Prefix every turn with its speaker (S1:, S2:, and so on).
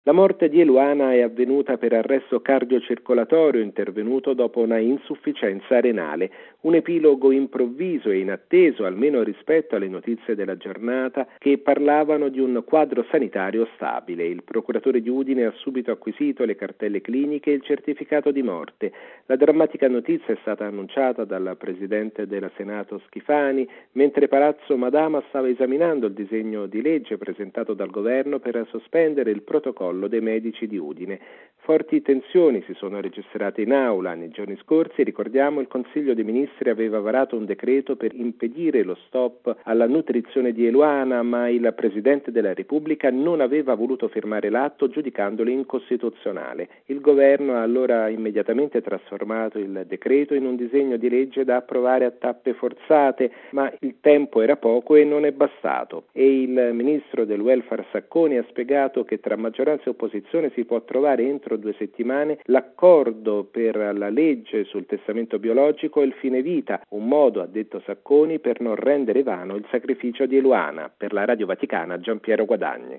S1: La morte di Eluana è avvenuta per arresto cardiocircolatorio intervenuto dopo una insufficienza renale, un epilogo improvviso e inatteso, almeno rispetto alle notizie della giornata, che parlavano di un quadro sanitario stabile. Il procuratore di Udine ha subito acquisito le cartelle cliniche e il certificato di morte. La drammatica notizia è stata annunciata dal presidente del Senato Schifani, mentre Palazzo Madama stava esaminando il disegno di legge presentato dal governo per sospendere il protocollo dei medici di Udine. Forti tensioni si sono registrate in aula nei giorni scorsi. Ricordiamo, il Consiglio dei Ministri aveva varato un decreto per impedire lo stop alla nutrizione di Eluana, ma il Presidente della Repubblica non aveva voluto firmare l'atto, giudicandolo incostituzionale. Il governo ha allora immediatamente trasformato il decreto in un disegno di legge da approvare a tappe forzate, ma il tempo era poco e non è bastato. E il ministro del welfare Sacconi ha spiegato che tra maggioranza e opposizione si può trovare entro 2 settimane l'accordo per la legge sul testamento biologico e il fine vita, un modo, ha detto Sacconi, per non rendere vano il sacrificio di Eluana. Per la Radio Vaticana, Giampiero Guadagni.